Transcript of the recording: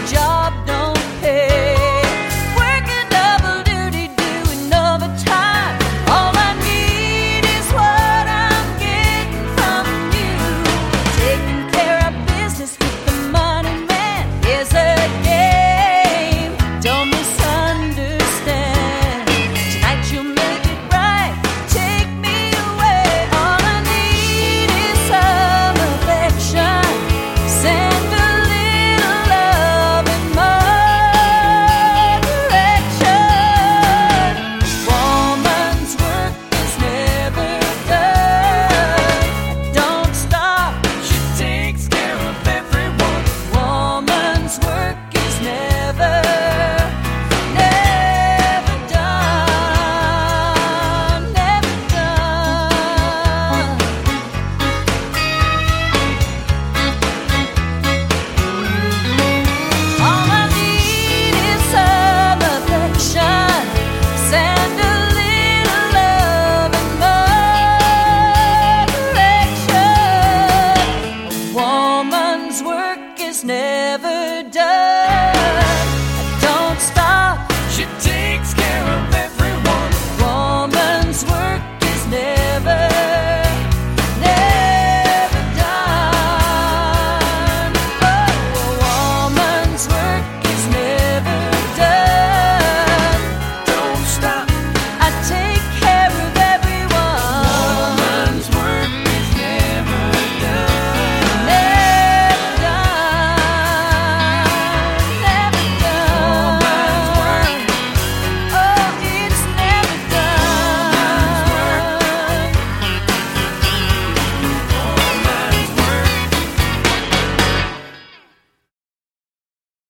job don't pay. Working double duty, doing overtime. All I need is what I'm getting from you. Taking care of business with the money man is a game. Don't misunderstand. Tonight you'll make it right. Take me away. All I need is some affection. Send a little love in my direction. Woman's work is never done. Don't stop. She takes care of everyone. Woman's work is never done. Never done. All I need is some affection. Send a little love in my direction. A woman's work is never done.